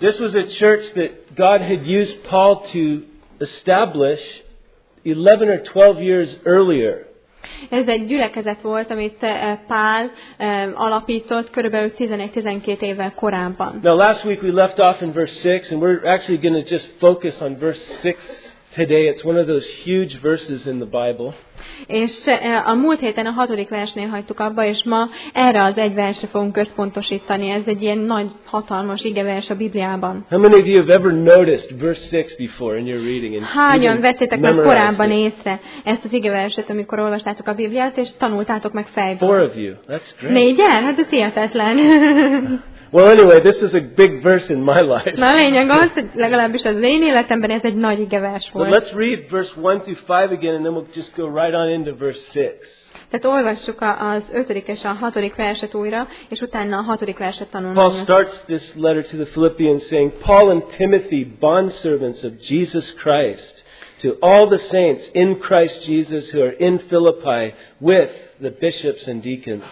This was a church that God had used Paul to establish 11 or 12 years earlier. Ez egy gyülekezet volt, amit Pál alapított körülbelül 11-12 évvel korábban. Now last week we left off in verse 6 and we're actually going to just focus on verse 6 today. It's one of those huge verses in the Bible. És a múlt héten a 6. versnél hagytuk abba, és ma erre az egy versre fogunk központosítani. Ez egy ilyen nagy, hatalmas igevers a Bibliában. How many of you have ever noticed verse 6 before in your reading? Hányan vettétek meg korábban észre ezt az igeverset, amikor olvastátok a Bibliát, és tanultátok meg fejből? 4 of you. That's great. 4-en? Hát ez hihetetlen. Well, anyway, this is a big verse in my life. Na a lényeg az, hogy legalábbis az én életemben ez egy nagy igevers volt. But let's read verse 1 through 5 again, and then we'll just go right on into verse 6. Tehát olvassuk az 5. és a 6. verset újra, és utána a 6. verset Paul tanulmányozzuk. starts this letter to the Philippians saying, Paul and Timothy, bondservants of Jesus Christ, to all the saints in Christ Jesus who are in Philippi with the bishops and deacons.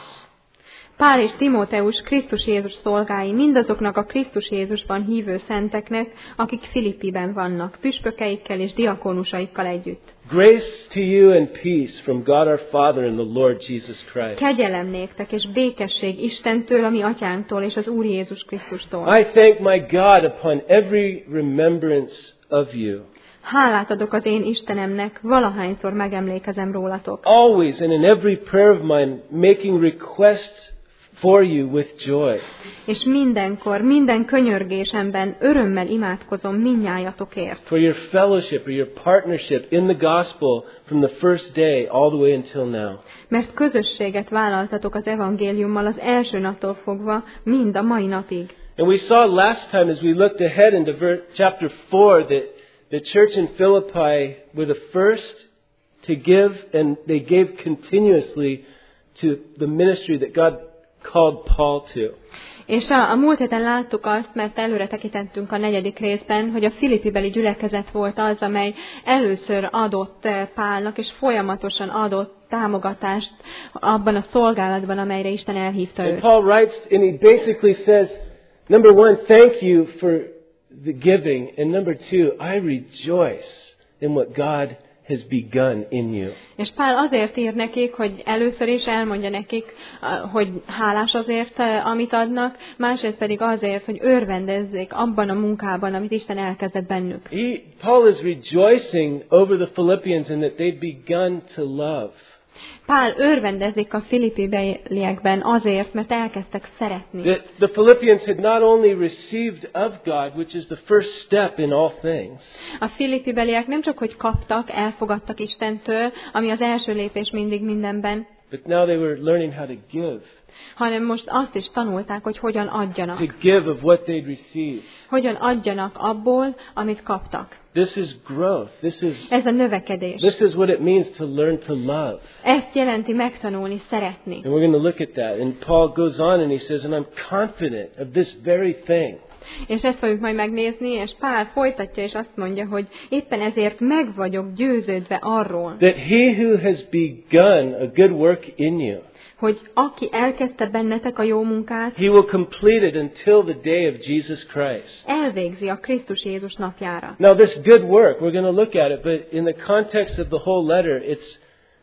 Pál és Timóteus Krisztus Jézus szolgái mindazoknak a Krisztus Jézusban hívő szenteknek, akik Filippiben vannak, püspökeikkel és diakonusaikkal együtt. Grace to you and peace from God our Father and the Lord Jesus Christ. Kegyelem néktek és békesség Istentől, a mi atyánktól és az Úr Jézus Krisztustól. I thank my God upon every remembrance of you. Hálát adok az én Istenemnek, valahányszor megemlékezem rólatok. Always and in every prayer of mine, making requests for you with joy. És mindenkor, minden könyörgésemben örömmel imádkozom mindnyájatokért. For your fellowship or your partnership in the gospel from the first day all the way until now. Mert közösséget vállaltatok az evangéliummal az első naptól fogva, mind a mai napig. And we saw last time as we looked ahead into chapter 4 that the church in Philippi were the first to give, and they gave continuously to the ministry that God called Paul to. És a múlt héten láttuk azt, mert előre tekintettünk a 4. részben, hogy a Filippibeli gyülekezet volt az, amely először adott Pálnak, és folyamatosan adott támogatást abban a szolgálatban, amelyre Isten elhívta And őt. Paul writes, and he basically says, number 1, thank you for the giving, and number 2, I rejoice in what God has begun in you. És Pál azért ír nekik, hogy először is elmondja nekik, hogy hálás azért, amit adnak, másrészt pedig azért, hogy örvendezzék abban a munkában, amit Isten elkezdett bennük. Paul is rejoicing over the Philippians in that they'd begun to love. Pál örvendezik a Filippi-beliekben azért, mert elkezdtek szeretni. The Philippians had not only received of God, which is the first step in all things. A Filippi-beliek nem csak hogy kaptak, elfogadtak Istentől, ami az első lépés mindig mindenben, But now they were learning how to give. hanem most azt is tanulták, hogy hogyan adjanak. To give of what they'd received. Hogyan adjanak abból, amit kaptak. This is growth. Ez a növekedés. This is what it means to learn to love. Ezt jelenti megtanulni, szeretni. And we're going to look at that. And Paul goes on and he says, and I'm confident of this very thing. És ezt fogjuk majd megnézni, és Pál folytatja, és azt mondja, hogy éppen ezért meg vagyok győződve arról, That he who has begun a good work in you, hogy aki elkezdte bennetek a jó munkát, he will complete it until the day of Jesus Christ. elvégzi a Krisztus Jézus napjára. Now this good work, we're going to look at it, but in the context of the whole letter, it's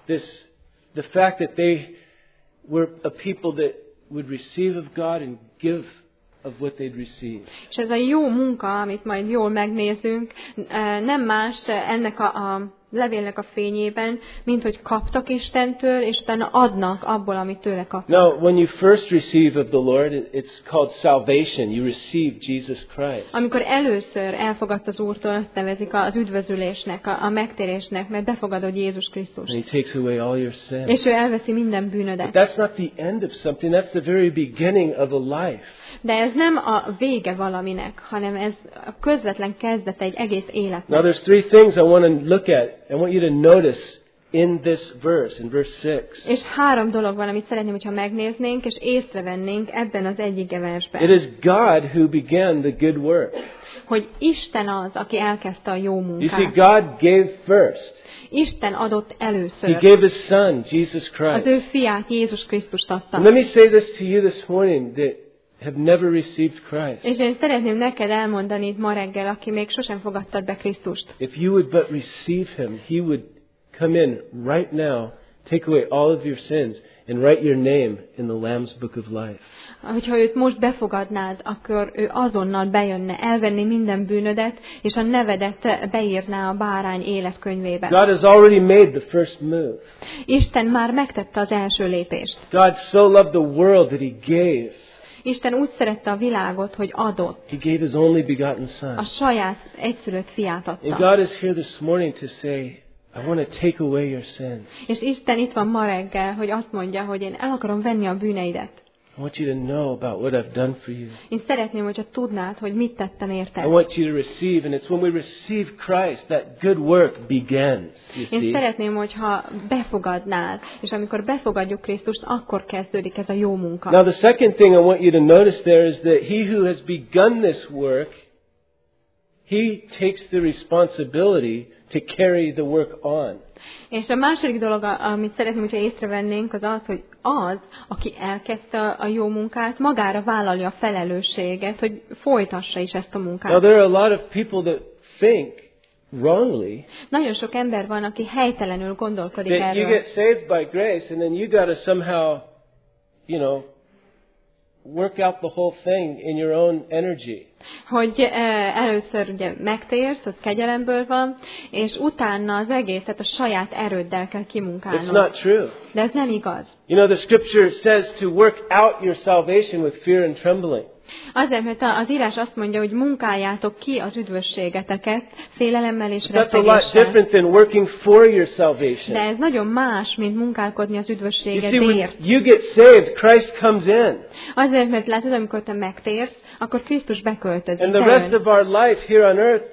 the fact that they were a people that would receive of God and give of what they'd received. És ez a jó munka, amit majd jól megnézünk, nem más ennek a levélnek a fényében, mint hogy kaptak Istentől, és utána adnak abból, amit tőle kaptak. Now, when you first receive of the Lord, it's called salvation. You receive Jesus Christ. Amikor először elfogadsz az Úrtól, azt nevezik az üdvözülésnek, a megtérésnek, mert befogadod Jézus Krisztust. And He takes away all your sin. És ő elveszi minden bűnödet. But that's not the end of something. That's the very beginning of a life. De ez nem a vége valaminek, hanem ez a közvetlen kezdete egy egész életnek. Now there's 3 things I want to look at. I want you to notice in this verse, in verse 6. És 3 dolog van, amit szeretném, hogyha megnéznénk, és észrevennénk ebben az egyik versben. It is God who began the good work. Hogy Isten az, aki elkezdte a jó You munkát. see, God gave first. Isten adott először. He gave His Son, Jesus Az ő Christ. fiát, Jézus Krisztust adta. And let me say this to you this morning, that have never received Christ, És én szeretném neked elmondani itt ma reggel, aki még sosem fogadtad be Krisztust. if you would but receive Him, He would come in right now, take away all of your sins, and write your name in the Lamb's Book of Life. Hogyha őt most befogadnád, akkor ő azonnal bejönne, elvenni minden bűnödet, és a nevedet beírná a bárány életkönyvébe. God has already made the first move. Isten már megtette az első lépést. God so loved the world that He gave. Isten úgy szerette a világot, hogy adott. He gave His only begotten Son. A saját egyszülött fiát And adta. God is here this morning to say, I want to take away your sins. És Isten itt van ma reggel, hogy azt mondja, hogy én el akarom venni a bűneidet. I want you to know about what I've done for you. Én szeretném, hogyha tudnád, hogy mit tettem I érted. want you to receive, and it's when we receive Christ that good work begins, you Én see. szeretném, hogyha befogadnál, és amikor befogadjuk Krisztust, akkor kezdődik ez a jó munka. Now the second thing I want you to notice there is that He who has begun this work, He takes the responsibility to carry the work on. És a második dolog, amit szeretném, hogyha észrevennénk, az az, hogy az, aki elkezdte a jó munkát, magára vállalja a felelősséget, hogy folytassa is ezt a Now munkát. there are a lot of people that think wrongly Nagyon sok ember van, aki helytelenül gondolkodik that you erről. get saved by grace and then you got to somehow, work out the whole thing in your own energy. Hogy először ugye megtérsz, az kegyelemből van, és utána az egészet a saját erőddel kell It's kimunkálnod. not true. De ez nem igaz. The scripture says to work out your salvation with fear and trembling. Azért, mert az írás azt mondja, hogy munkáljátok ki az üdvösségeteket félelemmel és That's a lot rettegéssel. different than working for your salvation. De ez nagyon más, mint munkálkodni az You see, when üdvösségedért. you get saved, Christ comes in. Azért, mert látod, amikor te megtérsz, akkor Krisztus beköltözik. And the rest of our life here on earth,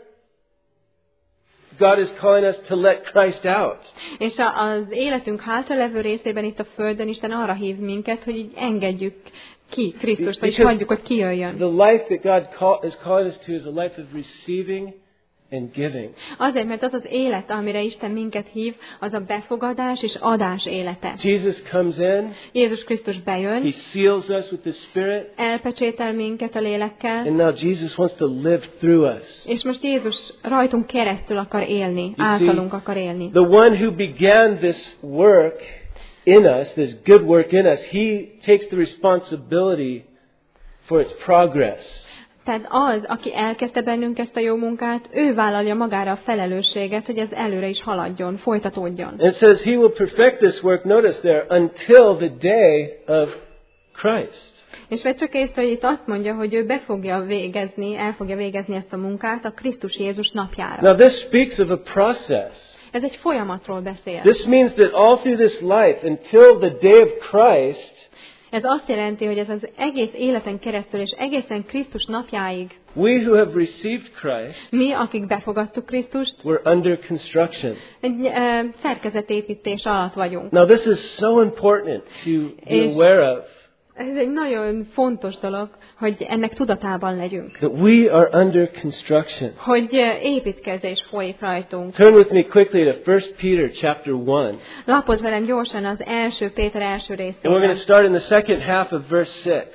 God is calling us to let Christ out. És az életünk hátralevő részében itt a Földön Isten arra hív minket, hogy így engedjük ki Krisztust, vagy Because hagyjuk, hogy kijöjjön. The life that God is calling us to is a life of receiving and giving. Azért, mert az az élet, amire Isten minket hív, az a befogadás és adás élete. Jesus comes in, Jézus Krisztus bejön, He seals us with the Spirit, elpecsétel minket a lélekkel, and now Jesus wants to live through us. és most Jézus rajtunk keresztül akar élni, általunk akar élni. The one who began this work in us, this good work in us, He takes the responsibility for its progress. Tehát az, aki elkezdte bennünk ezt a jó munkát, ő vállalja magára a felelősséget, hogy ez előre is haladjon, folytatódjon. And it says He will perfect this work, notice there, until the day of Christ. És vedd csak észre, hogy itt azt mondja, hogy ő el fogja végezni ezt a munkát a Krisztus Jézus napjára. Now this speaks of a process. Ez egy folyamatról beszél. This means that all through this life, until the day of Christ, Ez azt jelenti, hogy ez az egész életen keresztül és egészen Krisztus napjáig we who have received Christ, mi, akik befogadtuk Krisztust, we're under construction. egy szerkezetépítés alatt vagyunk. Now this is so important to be aware of, Ez egy nagyon fontos dolog, hogy ennek tudatában legyünk. that we are under construction. Hogy építkezés folyik rajtunk. Turn with me quickly to 1 Peter chapter 1. Lapozz velem gyorsan az 1 Péter első And we're részében. going to start in the second half of verse 6.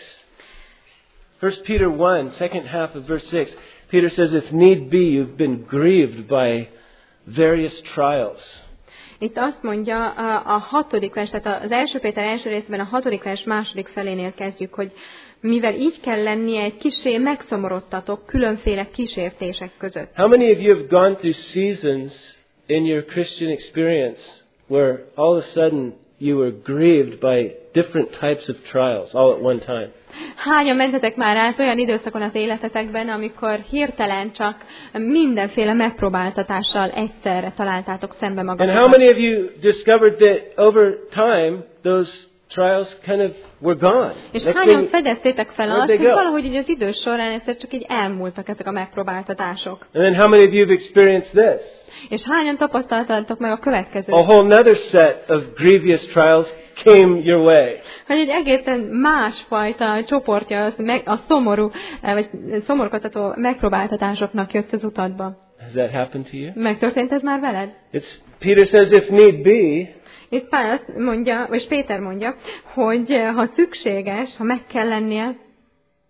1 Peter 1, second half of verse 6. Peter says, if need be, you've been grieved by various trials. Itt azt mondja a 6. vers, tehát az 1 Péter első részben a 6. vers második felénél kezdjük, hogy mivel így kell lennie, egy kissé megszomorodtatok különféle kísértések között. How many of you have gone through seasons in your Christian experience where all of a sudden you were grieved by different types of trials all at one time? Hányan mentetek már át olyan időszakon az életetekben, amikor hirtelen csak mindenféle megpróbáltatással egyszerre találtátok szembe And how magatokat? many of you discovered that over time those trials kind of were gone? És Next hányan thing- fedeztétek fel where'd azt, they hogy go? valahogy így az idő során egyszer csak így elmúltak ezek a megpróbáltatások? And then how many of you have experienced this? És hányan tapasztaltatok meg a következőt? A whole nother set of grievous trials came your way. Hogy egy egészen másfajta csoportja a szomorú, vagy szomorkodtató megpróbáltatásoknak jött az utadba. Has that happened to you? Megtörtént ez már veled? Peter says if need be, Itt Pál azt mondja, vagy Péter mondja, hogy ha szükséges, ha meg kell lennie,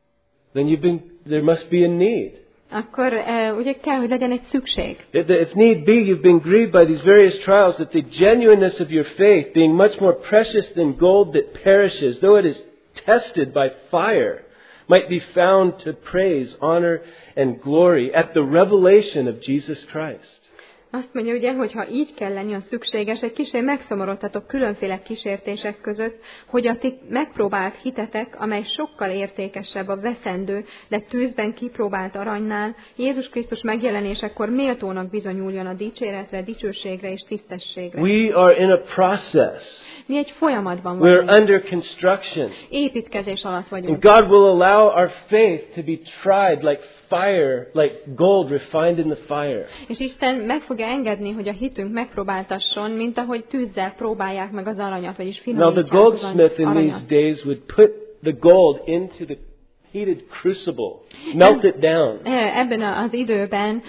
then there must be a need. Akkor ugye kell, hogy legyen egy szükség. If need be, you've been grieved by these various trials, that the genuineness of your faith, being much more precious than gold that perishes, though it is tested by fire, might be found to praise, honor, and glory at the revelation of Jesus Christ. Azt mondja ugye, hogy ha így kell lenni, az szükséges, egy kicsit megszomorodtatok különféle kísértések között, hogy a ti megpróbált hitetek, amely sokkal értékesebb a veszendő, de tűzben kipróbált aranynál, Jézus Krisztus megjelenésekor méltónak bizonyuljon a dicséretre, dicsőségre és tisztességre. We are in a process. Mi egy folyamatban We're vagyunk. under construction. Építkezés alatt vagyunk. And God will allow our faith to be tried like fire, like gold refined in the fire. És Isten meg fogja engedni, hogy a hitünk megpróbáltasson, mint ahogy tűzzel próbálják meg az aranyat, vagyis Now finomítják the goldsmith in these aranyat. days would put the gold into the heated crucible, melt it down. Ebben az időben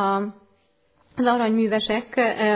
az aranyművesek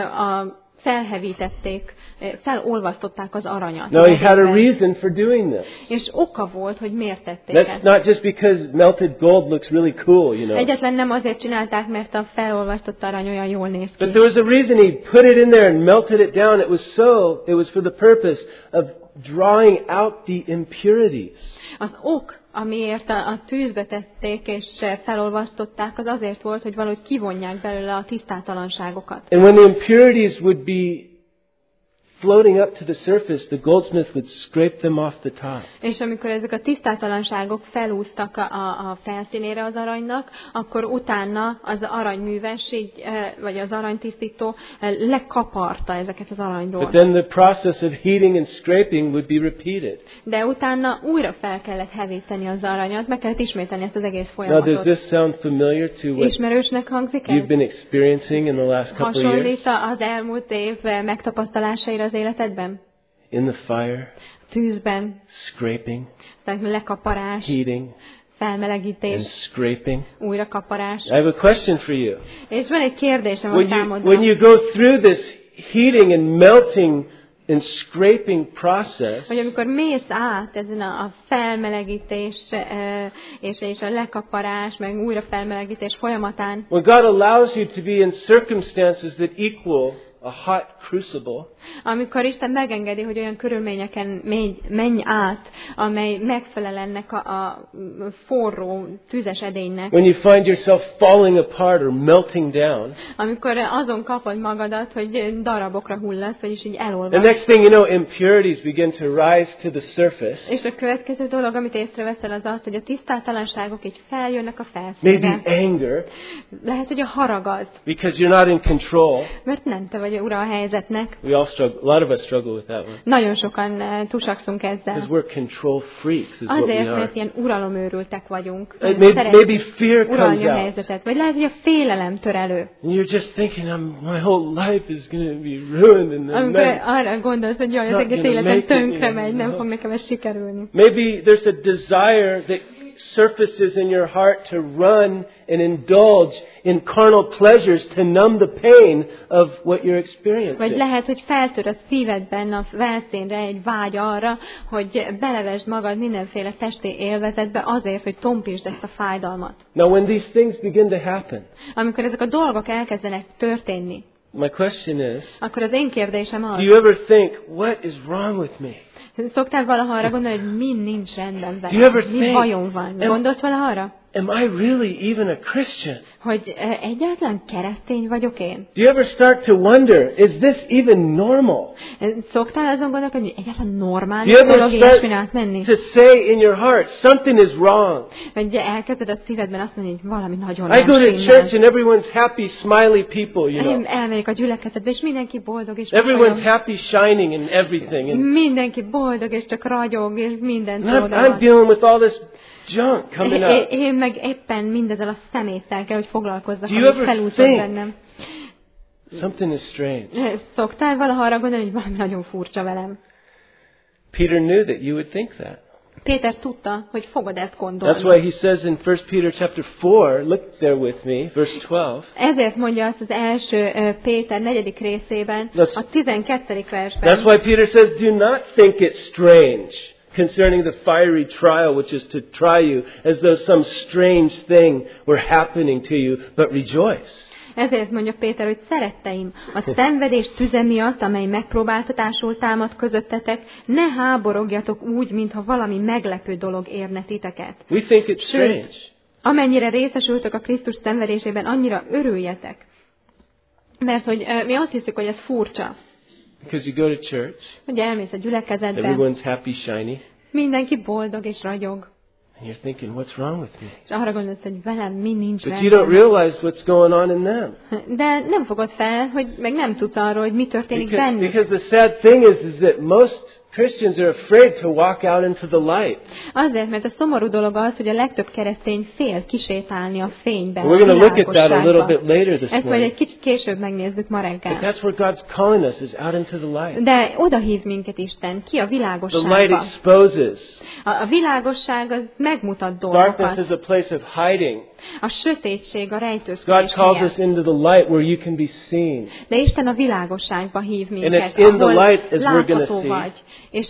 felhevítették, felolvasztották az aranyat. Now he had a reason for doing this. És oka volt, hogy miért tették That's ezt. not just because melted gold looks really cool, you know. Egyetlen nem azért csinálták, mert a felolvasztott arany olyan jól néz ki. But there was a reason he put it in there and melted it down. It was for the purpose of drawing out the impurities. Az ok, amiért a tűzbe tették és felolvasztották, az azért volt, hogy valahogy kivonják belőle a tisztátalanságokat. And when the impurities would be floating up to the surface, the goldsmith would scrape them off the top. És amikor ezek a tisztátalanságok felúsztak a felszínére az aranynak, akkor utána az aranyműves, vagy az aranytisztító lekaparta ezeket az aranyról. But then the process of heating and scraping would be repeated. De utána újra fel kellett hevíteni az aranyat, meg kellett ismételni ezt az egész Now, does folyamatot. this sound familiar to what Ismerősnek hangzik ez? you've been experiencing in the last couple of years? Hasonlít az elmúlt év megtapasztalásaira az életedben? In the fire, Tűzben, scraping, lekaparás, heating, and felmelegítés, scraping. újra kaparás. I have a question for you. És van egy kérdésem a When számodra. you go through this heating and melting and scraping process, Hogy amikor mész át ezen a felmelegítés és a lekaparás, meg újra felmelegítés folyamatán, when God allows you to be in circumstances that equal a hot crucible, amikor Isten megengedi, hogy olyan körülményeken menj át, amely megfelel ennek a forró, tüzes edénynek, when you find yourself falling apart or melting down, amikor azon kapod magadat, hogy darabokra hullasz, vagyis így the elolvad. next thing you know, impurities begin to rise to the surface. És a következő dolog, amit észreveszel, az az, hogy a tisztátalanságok így feljönnek a Maybe felszínre. anger, Lehet, hogy a harag az, because you're not in control. mert nem te vagy ura a helyzetnek. We all struggle. A lot of us struggle with that one. Nagyon sokan tusakszunk Because ezzel. we're control freaks, is what we Azért, are. mert ilyen uralomőrültek vagyunk. Maybe Szeretjük fear comes uralni a out. helyzetet. Vagy lehet, hogy a félelem tör elő. And you're just thinking, my whole life is going to be ruined. And Amikor then arra gondolsz, hogy jaj, az Not egész gonna életem make it, tönkre you megy, know. nem fog nekem ez sikerülni. maybe there's a desire that surfaces in your heart to run and indulge in carnal pleasures to numb the pain of what you're Vagy experiencing. lehet, hogy feltör a szívedben a felszínre egy vágy arra, hogy belevesd magad mindenféle testi élvezetbe azért, hogy tompítsd ezt a fájdalmat. Now, when these things begin to happen, Amikor ezek a dolgok elkezdenek történni, my question is, akkor az én kérdésem az, do you ever think, what is wrong with me? szoktál valaha arra gondolni, hogy mi nincs rendben Do you ever velem? Mi think- bajom van? Gondolsz valaha arra? Am I really even a Christian? Hogy egyáltalán keresztény vagyok én? Do you ever start to wonder, is this even normal? Szoktál azon gondolkodni, hogy egyáltalán Do normális you ever dolog start ilyesmin átmenni? to say in your heart, something is wrong? Vagy elkezded a szívedben azt mondani, hogy valami nagyon I go nem to stimmel. church and everyone's happy, smiley people, you know. Én elmegyek a gyülekezetbe, és mindenki boldog, és Everyone's mosolyog. happy, shining and everything. And Mindenki boldog, és csak ragyog, és minden I'm oda dealing with all this junk coming up. Én meg éppen mindezzel a szeméttel kell, hogy foglalkozzak, Do you amit ever felúszott think- bennem. Something is strange. Szoktál valaha arra gondolni, hogy valami nagyon furcsa velem? Peter knew that you would think that. Péter tudta, hogy fogod ezt That's gondolni. why he says in 1 Peter chapter 4, look there with me, verse 12. Ezért mondja azt az első Péter 4. részében, That's- a 12. versben. That's why Peter says, do not think it strange concerning the fiery trial which is to try you, as though some strange thing were happening to you, but rejoice. Ezért mondja Péter, hogy szeretteim, a szenvedés tüze miatt, amely megpróbáltatásul támad közöttetek, ne háborogjatok úgy, mintha valami meglepő dolog érne titeket. We think it's strange. Sőt, amennyire részesültök a Krisztus szenvedésében, annyira örüljetek. Mert hogy mi azt hiszük, hogy ez furcsa. Because you go to church, Hogy elmész a gyülekezetbe, everyone's happy, shiny, mindenki boldog és ragyog. and you're thinking, what's wrong with me? És arra gondolsz, hogy velem mi nincs But you don't rendben. realize what's going on in them. De nem fogod fel, hogy meg nem tudsz arról, hogy mi történik bennük. Because the sad thing is that most Christians are afraid to walk out into the light. Azért, mert a szomorú dolog az, hogy a legtöbb keresztény fél kisétálni a fénybe, We're a going to look at that a little világosságba. bit later this Ezt majd morning. egy kicsit később megnézzük ma But reggel. that's where God's calling us, is out into the light. De oda hív minket Isten, ki a The light világosságba. exposes. A világosság az megmutat Darkness dolgokat. is a place of hiding. A sötétség, a God rejtőzködés calls us helye. into the light where you can be seen. De Isten a világosságba hív minket, it's in the ahol light as we're gonna látható see. vagy. És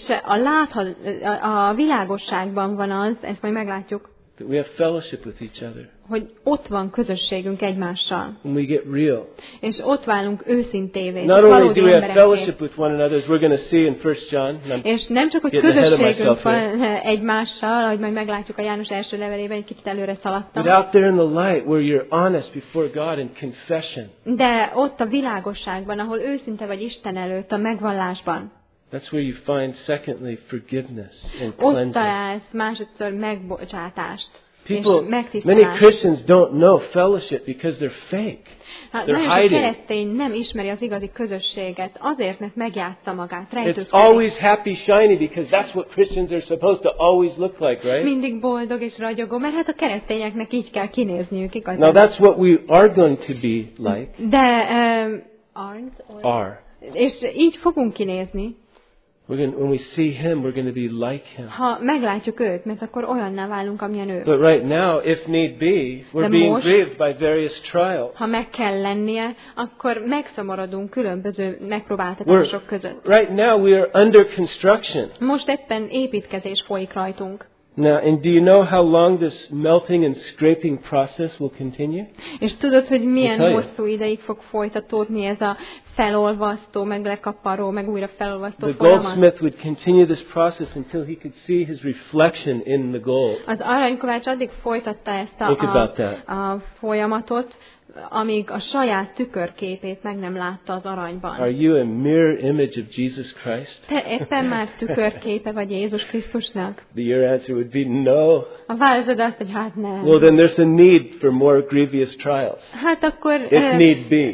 a világosságban van az, ezt majd meglátjuk, That we have fellowship with each other. hogy ott van közösségünk egymással. When we get real. És ott válunk őszintévé, Not only valódi do we have emberekké. fellowship with one another, as we're going to see in 1 John. and I'm És nem csak, hogy getting ahead of közösségünk myself here. van egymással, ahogy majd meglátjuk a János első levelében, egy kicsit előre szaladtam. But out there in the light where you're honest before God in confession. De ott a világosságban, ahol őszinte vagy Isten előtt, a megvallásban, That's where you find, secondly, forgiveness and ott cleansing. találsz másodszor megbocsátást és People, many megtisztulást. Christians don't know fellowship because they're fake. Hát They're nagyon sok hiding. keresztény nem ismeri az igazi közösséget, azért, mert megjátsza magát, It's rejtőzkedik. always happy, shiny because that's what Christians are supposed to always look like, right? Mindig boldog és ragyogó, mert hát a keresztényeknek így kell kinézniük, Now igazán. that's what we are going to be like. De aren't, or- Are. és így fogunk kinézni, When we see Him, we're going to be like Him. ha meglátjuk őt, mert akkor olyanná válunk, amilyen ő. But right now, if need be, we're De being most- grieved by various trials. Ha meg kell lennie, akkor megszomorodunk különböző megpróbáltatások között. Right now, we are under construction. Most éppen építkezés folyik rajtunk. Now, and do you know how long this melting and scraping process will continue? És tudod, hogy milyen I'll tell you. hosszú ideig fog folytatódni ez a felolvasztó, meg lekaparó, meg újra felolvasztó The folyamat? goldsmith would continue this process until he could see his reflection in the gold. Az aranykovács addig folytatta ezt Think about that. a folyamatot, amíg a saját tükörképét meg nem látta az aranyban. Are you a mirror image of Jesus Christ? Te éppen már tükörképe vagy Jézus Krisztusnak? Your answer would be no. A válaszod azt, hogy hát nem. Well, then there's a need for more grievous trials. Hát akkor If need be.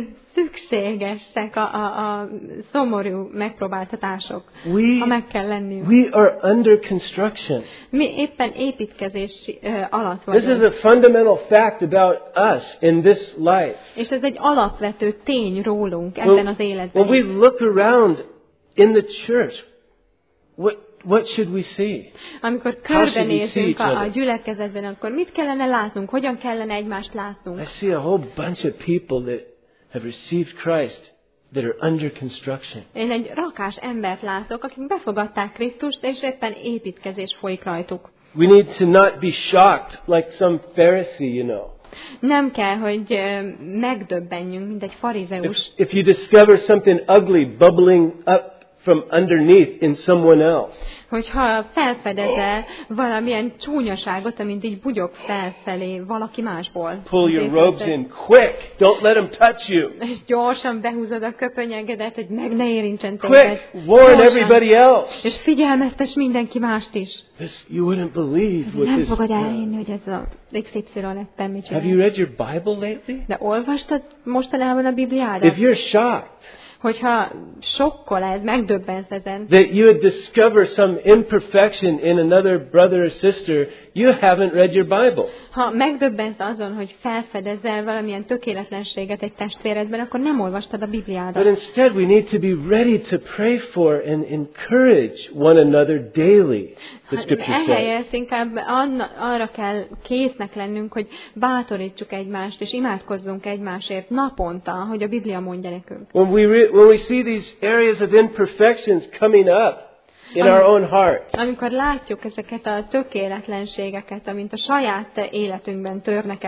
szükségesek a szomorú megpróbáltatások, We, ha meg kell lennünk. we are under construction. Mi éppen építkezés alatt This is vagyunk. a fundamental fact about us in this life. És ez egy alapvető tény rólunk ebben az életben. When we look around in the church, what should we see? Amikor should we see körbenézünk each a other? gyülekezetben, akkor mit kellene látnunk? Hogyan kellene egymást látnunk? I see a whole bunch of people that have received Christ that are under construction. Én egy rakás embert látok, akik befogadták Krisztust, és éppen építkezés folyik rajtuk. We need to not be shocked like some Pharisee, you know. Nem kell, hogy megdöbbenjünk, mint egy farizeus. If you discover something ugly bubbling up from underneath in someone else, Hogyha felfedezel valamilyen csúnyaságot, amint így bugyog felfelé valaki másból. pull your robes in quick. Don't let them touch you. És gyorsan behúzod a köpönyegedet, hogy meg ne érintsen téged. Quick, warn Gyorsan. everybody else. És figyelmeztes mindenki mást is. This, you wouldn't believe what Nem this. fogod elhinni, hogy ez a XY-ben mit Have you csinál. read your Bible lately? De olvastad mostanában a Bibliádat? If you're shocked Hogyha sokkol ez, megdöbbensz ezen, that you would discover some imperfection in another brother or sister, you haven't read your Bible. ha megdöbbensz azon, hogy felfedezel valamilyen tökéletlenséget egy testvéredben, akkor nem olvastad a But Bibliádat. instead, we need to be ready to pray for and encourage one another daily, the Scripture says. Ehelyett inkább arra kell késznek lennünk, hogy bátorítsuk egymást, és imádkozzunk egymásért naponta, hogy a Biblia mondja nekünk. When we see these areas of imperfections coming up, in our own hearts. Amikor látjuk ezeket a tökéletlenségeket, amint a saját életünkben törnek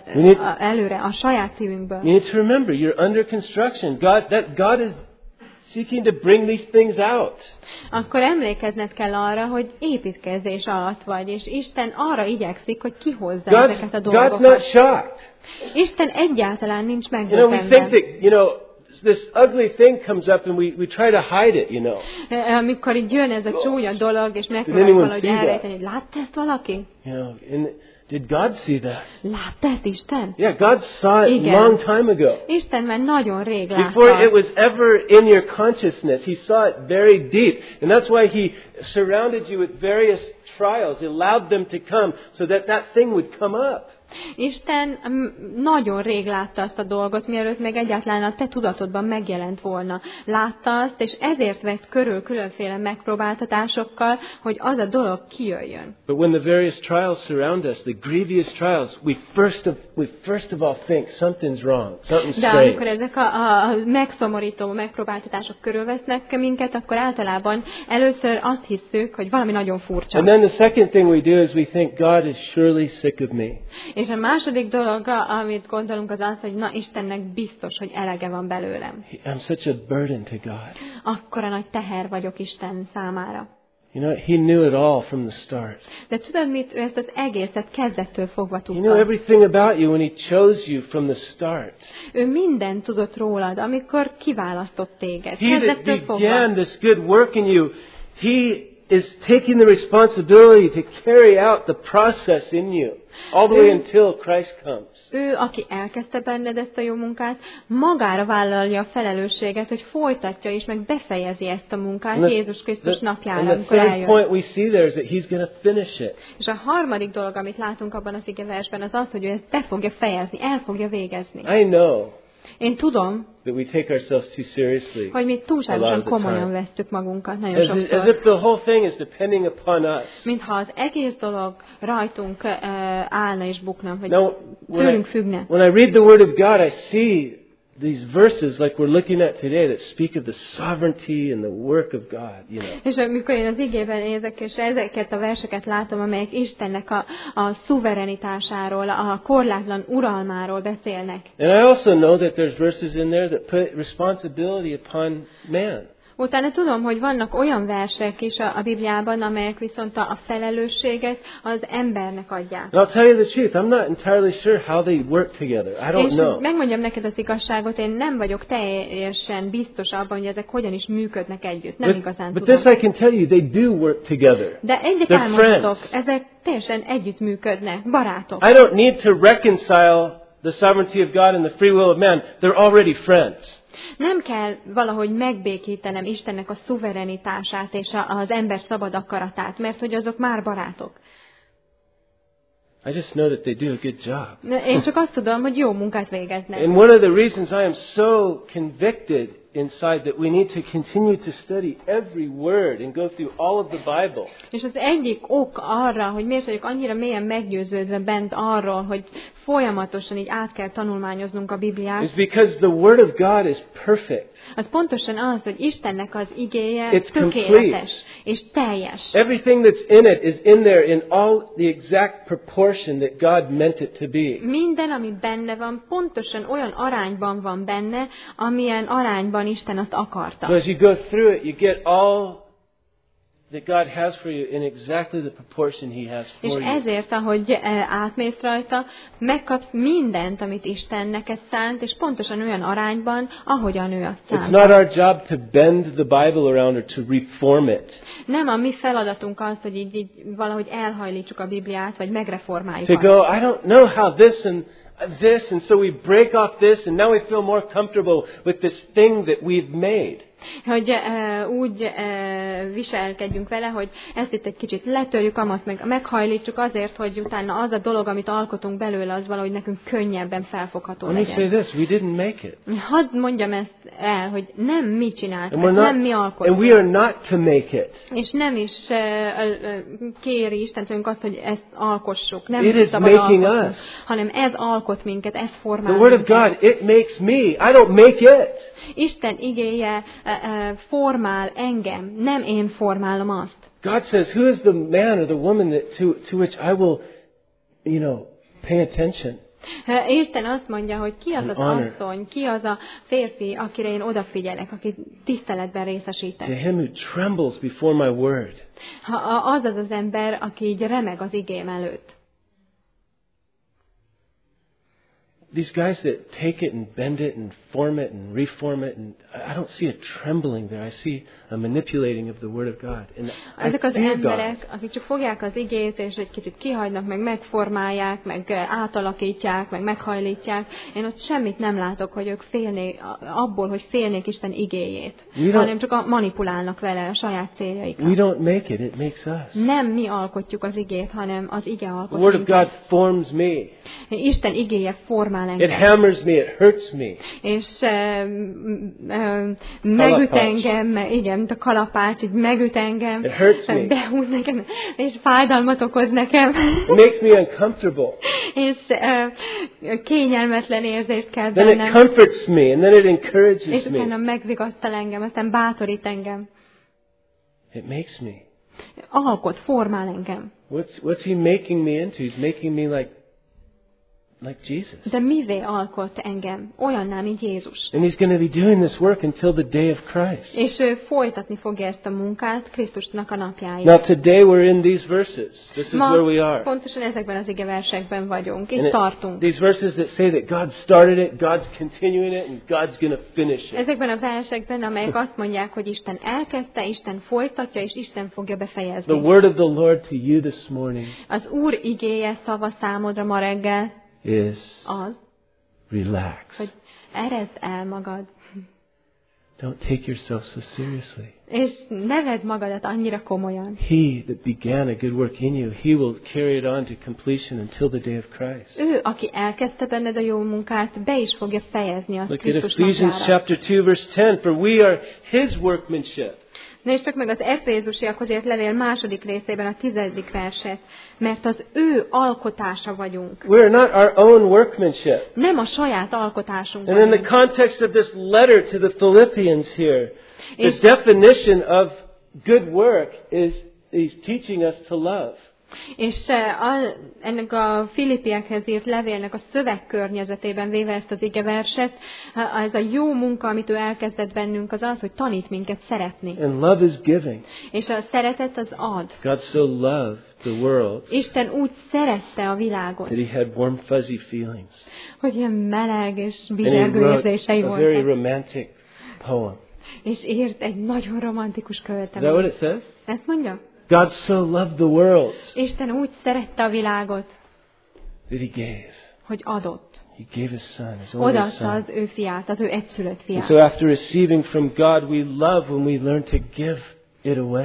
előre a saját szívünkből. You need to remember, you're under construction. God is seeking to bring these things out. Akkor emlékezned kell arra, hogy építkezés alatt vagy, és Isten arra igyekszik, hogy kihozza ezeket a dolgokat. God's not shocked. Isten egyáltalán nincs We think megdöbbenve. that, this ugly thing comes up and we try to hide it, Amikor így jön ez a csúnya dolog, és megpróbáljuk valahogy elrejteni, hogy látta ezt valaki? And did God see that? Látta ezt Isten? Yeah, God saw it Igen. long time ago. Isten már nagyon rég Before it látta. was ever in your consciousness, He saw it very deep. And that's why He surrounded you with various trials, allowed them to come so that thing would come up. Isten nagyon rég látta azt a dolgot, mielőtt meg egyáltalán a te tudatodban megjelent volna. Látta azt, és ezért vett körül különféle megpróbáltatásokkal, hogy az a dolog kijöjjön. But when the various trials surround us, the grievous trials, we first of all think something's wrong, something's De amikor strange. ezek a megszomorító megpróbáltatások körülvesznek minket, akkor általában először azt hisszük, hogy valami nagyon furcsa. And then the second thing we do is we think God is surely sick of me. És a második dolog, amit gondolunk, az az, hogy na, Istennek biztos, hogy elege van belőlem. I'm such a burden to God. Akkora nagy teher vagyok Isten számára. He knew it all from the start. De tudod mit? Ő ezt az egészet kezdettől fogva He knew tudta. everything about you when He chose you from the start. Ő mindent tudott rólad, amikor kiválasztott téged. He that Kezdettől fogva. began this good work in you, He is taking the responsibility to carry out the process in you all the way until Christ comes. Ő, aki elkezdte benned ezt a jó munkát, magára vállalja a felelősséget, hogy folytatja és meg befejezi ezt a munkát Jézus Krisztus napjára, And the amikor third eljön. point we see there is that He's going to finish it. És a harmadik dolog, amit látunk abban az igeversben, az az, hogy ő ezt be fogja fejezni, el fogja végezni. I know Én tudom, that we take ourselves too seriously. hogy mi túlságosan komolyan vesszük magunkat nagyon As sokszor. if the whole thing is depending upon us. Mintha az egész dolog rajtunk állna és bukna, vagy Now, tőlünk függne. when I read the Word of God, I see these verses like we're looking at today that speak of the sovereignty and the work of God, És amikor én az igében nézek, és ezeket a verseket látom, amelyek Istennek a szuverenitásáról, a korlátlan uralmáról beszélnek. And I also know that there's verses in there that put responsibility upon man. Utána tudom, hogy vannak olyan versek is a Bibliában, amelyek viszont a felelősséget az embernek adják. And I'll tell you the truth, I'm not entirely sure how they work together. I don't És know. megmondjam neked az igazságot, én nem vagyok teljesen biztos abban, hogy ezek hogyan is működnek együtt. Nem igazán But tudom. this I can tell you, they do work together. De egyet They're elmondhatok, friends. ezek teljesen együtt működnek, barátok. I don't need to reconcile the sovereignty of God and the free will of man. They're already friends. Nem kell valahogy megbékítenem Istennek a szuverenitását és az ember szabad akaratát, mert hogy azok már barátok. I just know that they do a good job. Én csak azt tudom, hogy jó munkát végeznek. And one of the reasons I am so convicted inside that we need to continue to study every word and go through all of the Bible. És az egyik ok arra, hogy miért vagyok annyira mélyen meggyőződve bent arról, hogy folyamatosan így át kell tanulmányoznunk a Bibliát, Is because the Word of God is perfect. az pontosan az, hogy Istennek az igéje It's tökéletes és teljes. Everything that's in it is in there in all the exact proportion that God meant it to be. Minden, ami benne van, pontosan olyan arányban van benne, amilyen arányban Isten azt akarta. So as you go through it, you get all that God has for you in exactly the proportion He has És for you. ezért, ahogy átmész rajta, megkapsz mindent, amit Isten neked szánt, és pontosan olyan arányban, ahogyan ő azt It's szánt. not our job to bend the Bible around or to reform it. Nem a mi feladatunk az, hogy így valahogy elhajlítsuk a Bibliát, vagy megreformáljuk To azt. go, I don't know how this, and so we break off this, and now we feel more comfortable with this thing that we've made. Hogy úgy viselkedjünk vele, hogy ezt itt egy kicsit letörjük, azt meg meghajlítsuk azért, hogy utána az a dolog, amit alkotunk belőle, az valahogy nekünk könnyebben felfogható Let me say legyen. this, we didn't make it. Hadd mondjam ezt el, hogy nem mi csináltuk, And, nem mi and alkottuk. we are not to make it. És nem is kéri Isten tőlünk azt, hogy ezt alkossuk. Nem It is szabad making alkotnunk, us. hanem ez alkot minket, ez The formál Word of minket. God, it makes me. I don't make it. Isten igéje formál engem, nem én formálom azt. God says, who is the man or the woman that to which I will, pay attention? Isten azt mondja, hogy ki az az honor. asszony, ki az a férfi, akire én odafigyelek, akit tiszteletben részesítek. To him who trembles before my word. Az az az ember, aki így remeg az igém előtt. These guys that take it and bend it and form it and reform it, and I don't see a trembling there. I see a manipulating of the Word of God. And ezek az fear emberek, God. akik csak fogják az igét, és egy kicsit kihagynak, meg megformálják, meg átalakítják, meg meghajlítják. Én ott semmit nem látok, hogy ők félnék, abból, hogy félnék Isten igéjét, hanem csak manipulálnak vele a saját céljaikra. We don't make it makes us. Nem mi alkotjuk az igét, hanem az ige alkot The Word of God minket. forms me. Isten igéje formál It engem. hammers me, it hurts me. És megüt engem, igen, mint a kalapács, így megüt engem, It hurts me. behúz nekem, és fájdalmat okoz nekem. It makes me uncomfortable. És kényelmetlen érzést kell Then it bennem. comforts me, and then it encourages És utána me. megvigasztal engem, aztán bátorít engem. It makes me. Alkot, formál engem. What's He making me into? He's making me like Jesus. De mivé alkot engem? Olyanná, mint Jézus. And He's going to be doing this work until the day of Christ. És ő folytatni fogja ezt a munkát Krisztusnak a napjáig. Now today we're in these verses. This is where we Ma are. pontosan ezekben az igeversekben vagyunk. Itt And tartunk. these verses that say that God started it, God's continuing it, and God's going to finish it. Ezekben a versekben, amelyek azt mondják, hogy Isten elkezdte, Isten folytatja, és Isten fogja The befejezni. word of the Lord to you this morning Az Úr igéje szava számodra ma reggel is az, relax. hogy erezd el magad, Don't take yourself so seriously. és ne vedd magadat annyira komolyan. He that began a good work in you, He will carry it on to completion until the day of Christ. Ő, aki elkezdte benned a jó munkát, be is fogja fejezni azt Look at Krisztus Ephesians napjára. chapter 2 verse 10. For we are His workmanship. Nézd csak meg az Efézusiakhoz írt levél második részében a 10. verset, mert az ő alkotása vagyunk. We're not our own workmanship. Nem a saját alkotásunk And in the vagyunk. context of this letter to the Philippians here, the És- definition of good work is He's teaching us to love. És ennek a Filippiekhez írt levélnek a szövegkörnyezetében véve ezt az igeverset, ez a jó munka, amit ő elkezdett bennünk, az az, hogy tanít minket szeretni. And love is giving. És a szeretet az ad. God so loved the world Isten úgy szerette a világot, that He had warm, fuzzy feelings. hogy ilyen meleg és And He bizsergő wrote érzései a very voltak. romantic poem. És írt egy nagyon romantikus Is that what költeményt. it says? Ezt mondja? God so loved the world Isten úgy szerette a világot, that He gave. hogy adott. He gave His Son, His only Odaadta Son. az ő fiát, az ő egyszülött And fiát. so after receiving from God, we love when we learn to give it away.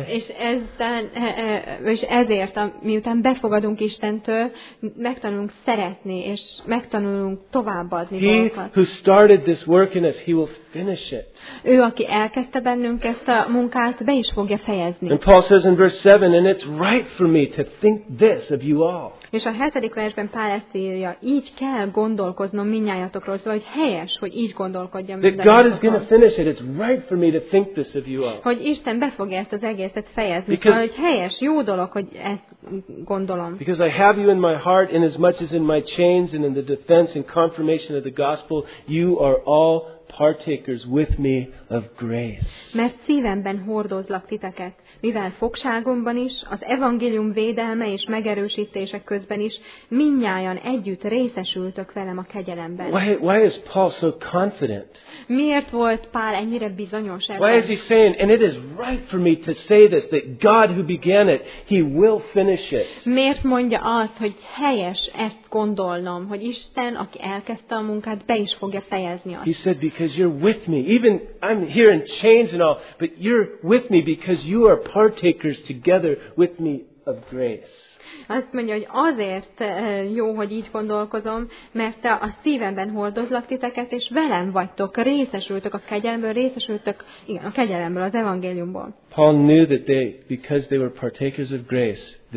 És ezért, miután befogadunk Istentől, megtanulunk szeretni, és megtanulunk továbbadni He dolgokat. who started this work in us, He will finish it. Ő, aki elkezdte bennünk ezt a munkát, be is fogja fejezni. And Paul says in verse 7, and it's right for me to think this of you all. És a 7. versben Pál ezt írja, így kell gondolkoznom mindnyájatokról, szóval, hogy helyes, hogy így gondolkodjam That God is going to mindnyájatokról. finish it. It's right for me to think this of you all. Hogy Isten be fogja ezt az egészet fejezni. Because- Szóval, hogy helyes, jó dolog, hogy ezt gondolom. Because I have you in my heart, in as much as in my chains and in the defense and confirmation of the gospel, you are all partakers with me of grace. Mert szívemben hordozlak titeket, mivel fogságomban is, az evangélium védelme és megerősítések közben is mindnyájan együtt részesültök velem a kegyelemben. Why is Paul so confident? Miért volt Pál ennyire bizonyos Why ebben? is he saying, and it is right for me to say this, that God who began it, He will finish it. Miért mondja azt, hogy helyes ezt gondolnom, hogy Isten, aki elkezdte a munkát, be is fogja fejezni azt? He said, because you're with me. Even I'm here in chains and all, but you're with me because you are partakers together with me of grace. Azt mondja, hogy azért jó, hogy így gondolkozom, mert a szívemben hordozlak titeket, és velem vagytok, részesültök a kegyelemből, részesültök, igen, a kegyelemből, az evangéliumból. Paul knew that because they were partakers of grace, then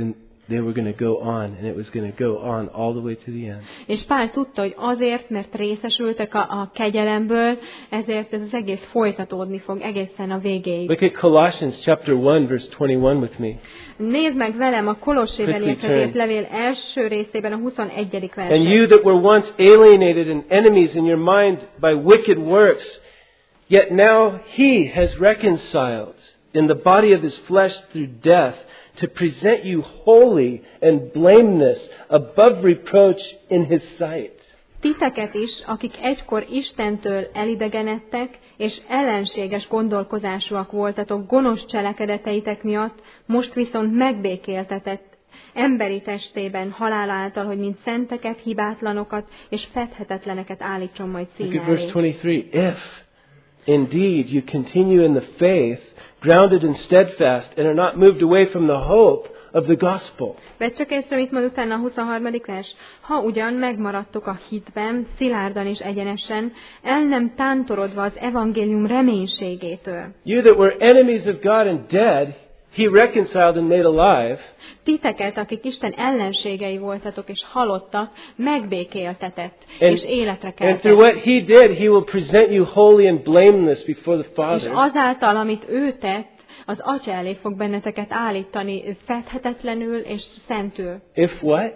they were going to go on, and it was going to go on all the way to the end. És Pál tudta, hogy azért, mert részesültek a kegyelemből, ezért ez az egész folytatódni fog egészen a végéig. Look at Colossians chapter 1, verse 21 with me. Nézd meg velem a Kolossébeliekhez írt levél első részében a 21. And verset. you that were once alienated and enemies in your mind by wicked works, yet now he has reconciled in the body of his flesh through death, to present you holy and blameless, above reproach in his sight. Titeket is, akik egykor Istentől elidegenedtek, és ellenséges gondolkozásúak voltatok gonosz cselekedeteitek miatt, most viszont megbékéltetett emberi testében halál által, hogy mint szenteket, hibátlanokat és fedhetetleneket állítson majd Look színe at verse elé. 23. If indeed you continue in the faith, grounded and steadfast, and are not moved away from the hope of the gospel. Vedd csak észre, mit mond utána a 23. vers. Ha ugyan megmaradtok a hitben, szilárdan és egyenesen, el nem tántorodva az evangélium reménységétől. You that were enemies of God and dead, he reconciled and made alive. Titeket, akik Isten ellenségei voltatok és halottak, megbékéltetett és életre And through keltett. what he did, he will present you holy and blameless before the És Father. azáltal, amit ő tett, az Atya elé fog benneteket állítani fedhetetlenül és szentül. If what?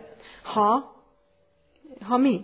Ha mi?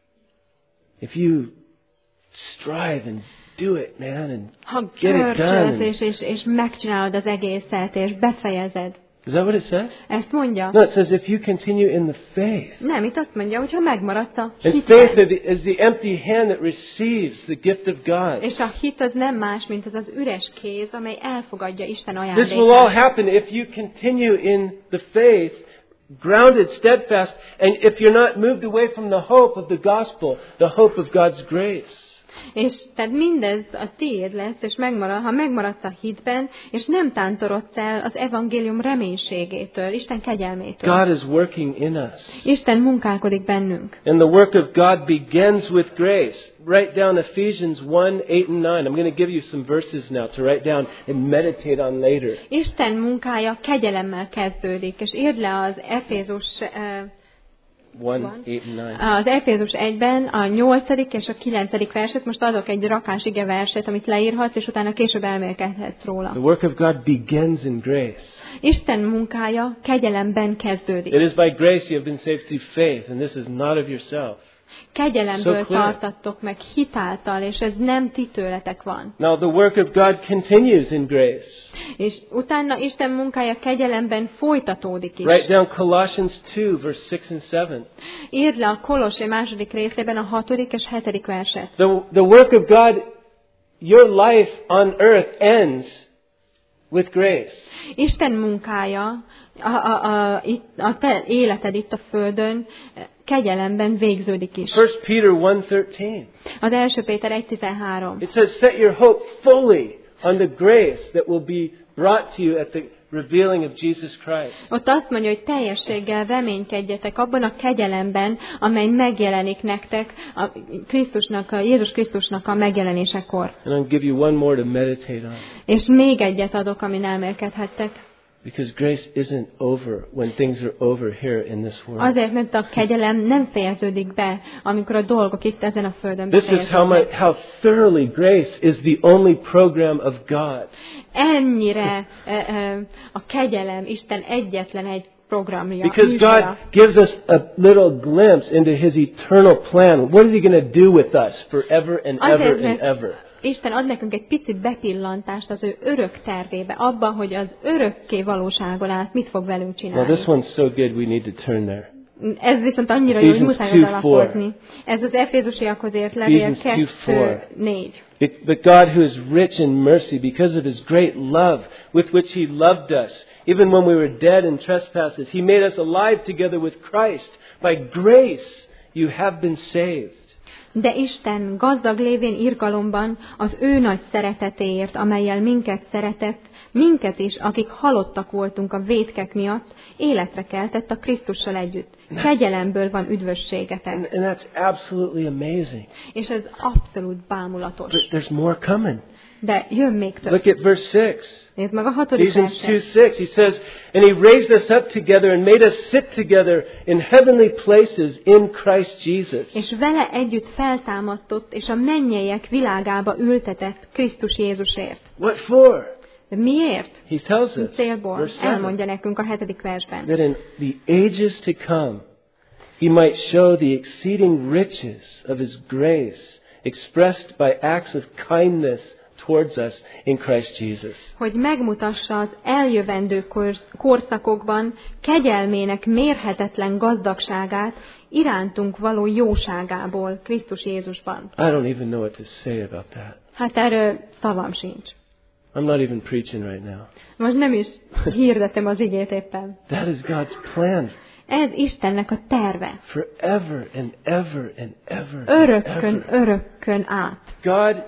If you strive and do it, man, and Ha get it done. görcsölsz és megcsinálod az egészet, és befejezed. Is that what it says? Ezt mondja? No, it says if you continue in the faith. Nem, itt azt mondja, hogy ha megmaradt a And faith hitben. is the empty hand that receives the gift of God. És a hit az nem más, mint az az üres kéz, amely elfogadja Isten This will all ajándékát. happen if you continue in the faith, grounded, steadfast, and if you're not moved away from the hope of the gospel, the hope of God's grace. És tehát mindez a tiéd lesz, és ha megmaradsz a hitben, és nem tántorodsz el az evangélium reménységétől, Isten kegyelmétől. God is working in us. Isten munkálkodik bennünk. And the work of God begins with grace. Write down Ephesians 1, 8 and 9. I'm going to give you some verses now to write down and meditate on later. Isten munkája kegyelemmel kezdődik, és írd le az Efézus 1, 8 and 9. az Efézus 1-ben a 8. és a 9. verset, most adok egy rakás ige verset, amit leírhatsz, és utána később elmélkedhetsz róla. The work of God begins in grace. Isten munkája kegyelemben kezdődik. It is by grace you have been saved through faith, and this is not of yourself. Kegyelemből So clear. tartattok meg hitáltal, és ez nem ti tőletek van. Now the work of God continues in grace. És utána Isten munkája kegyelemben folytatódik is. Write down Colossians 2, verse 6 and 7. Írd le a Kolossé második részében a 6. és 7. verset. The work of God, your life on earth ends with grace. Isten munkája, a te életed itt a földön kegyelemben végződik is. 1 Peter 1:13. Az 1. Péter 1:13. It says, set your hope fully on the grace that will be brought to you at the revealing of Jesus Christ. Ott azt mondja, hogy teljességgel reménykedjetek abban a kegyelemben, amely megjelenik nektek a Jézus Krisztusnak a megjelenésekor. And I'll give you one more to meditate on. És még egyet adok, amin elmélkedhettek. Because grace isn't over when things are over here in this world. Azért, mert a kegyelem nem fejeződik be, amikor a dolgok itt ezen a földön This is befejeződnek. how thoroughly grace is the only program of God. Ennyire a kegyelem Isten egyetlen egy programja. Because műsora. God gives us a little glimpse into His eternal plan. What is He going to do with us forever and ever Azért, and mert ever? Isten ad nekünk egy pici bepillantást az ő örök tervébe, abban, hogy az örökké valóságon át mit fog velünk Now csinálni. this one's so good we need to turn there. Ez viszont annyira jó, hogy Ephesians muszáj 2:4. alapozni. Ez az Efézusiakhoz ért levél Ephesians 2:4. 2:4. But God, who is rich in mercy, because of His great love with which He loved us, even when we were dead in trespasses, He made us alive together with Christ. By grace you have been saved. De Isten gazdag lévén irgalomban az ő nagy szeretetéért, amellyel minket szeretett, minket is, akik halottak voltunk a vétkek miatt, életre keltett a Krisztussal együtt. Kegyelemből van üdvösségetek. And that's absolutely amazing. És ez abszolút bámulatos. But there's more coming. De jön még több. Look at verse 6. Nézd meg a 6. Ephesians verset. 2:6. He says, "And he raised us up together and made us sit together in heavenly places in Christ Jesus." És vele együtt feltámasztott, és a mennyeiek világába ültetett Krisztus Jézusért. What for? De miért? He tells us, Célból. verse 7, Elmondja nekünk a 7. versben. that in the ages to come, he might show the exceeding riches of his grace expressed by acts of kindness towards us in Christ Jesus. Hogy megmutassa az eljövendő korszakokban kegyelmének mérhetetlen gazdagságát irántunk való jóságából Krisztus Jézusban. I don't even know what to say about that. Hát erről szavam sincs. I'm not even preaching right now. Most nem is hirdetem az igét éppen. That is God's plan. Ez Istennek a terve. Forever and ever and ever. Örökkön, örökkön át. God,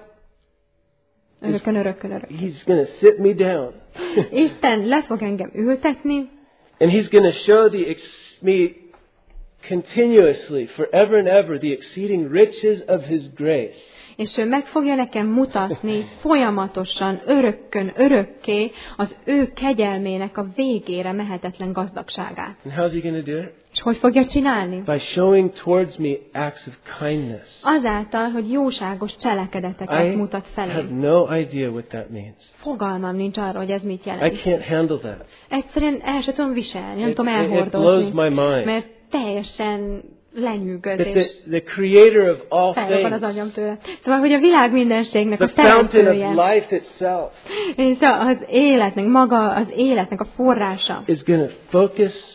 Örökkön, örökkön, örökkön. He's going to sit me down. Isten le fog engem ültetni, And He's going to show me continuously, forever and ever, the exceeding riches of His grace. és ő meg fogja nekem mutatni folyamatosan, örökkön, örökké az ő kegyelmének a végére mehetetlen gazdagságát. And how's He going to do it? És hogy fogja csinálni? By showing towards me acts of kindness. Azáltal, hogy jóságos cselekedeteket I mutat have felém. no idea what that means. Fogalmam nincs arról, hogy ez mit I jelent. can't handle that. Egyszerűen el sem tudom viselni, nem It- tudom it blows elhordozni, my mind. mert teljesen lenyűgöz, That és the Creator of all felrobban az things, agyam tőle. Szóval, hogy a világ mindenségnek the a fountain of teremtője, life itself, és az életnek, maga az életnek a forrása, is going to focus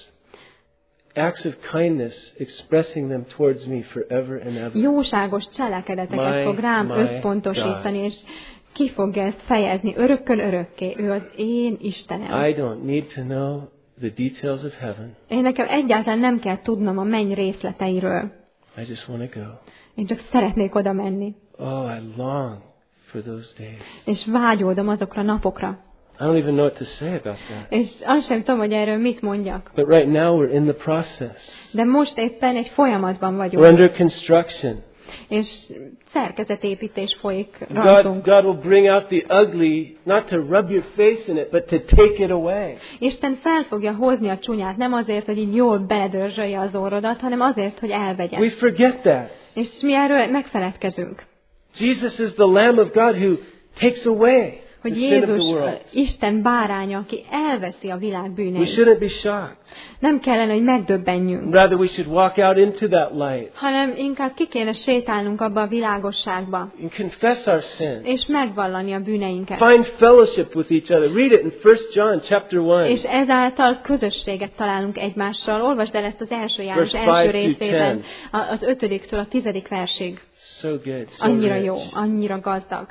acts of kindness, expressing them towards me forever and ever. jóságos cselekedeteket My fog rám összpontosítani, és ki fogja ezt fejezni örökkön örökké. Ő az én Istenem. I don't need to know the details of heaven. Én nekem egyáltalán nem kell tudnom a menny részleteiről. I just want to go. Én csak szeretnék oda menni. Oh, I long for those days. És vágyódom azokra a napokra. I don't even know what to say about that. És azt sem tudom, hogy erről mit mondjak. But right now we're in the process. De most éppen egy folyamatban We're vagyunk. under construction. És szerkezetépítés folyik God rajtunk. will bring out the ugly, not to rub your face in it, but to take it away. Isten fel fogja hozni a csúnyát, nem azért, hogy így jól beledörzsölje az orrodat, hanem azért, hogy elvegye. We forget that. És mi erről megfeledkezünk. Jesus is the Lamb of God who takes away the Hogy sin of the Jézus world. Isten báránya, aki elveszi a világ We bűneit. shouldn't be shocked. Nem kellene, hogy megdöbbenjünk, Rather, we should walk out into that light hanem inkább ki kéne sétálnunk abba a világosságba, and confess our sins. és megvallani a bűneinket. Find fellowship with each other. Read it in 1 John chapter 1. És ezáltal közösséget találunk egymással. Olvasd el ezt az első János Verse első 5 through részében, az 5-től a 10. versig. So good. So Annyira rich. jó, annyira gazdag.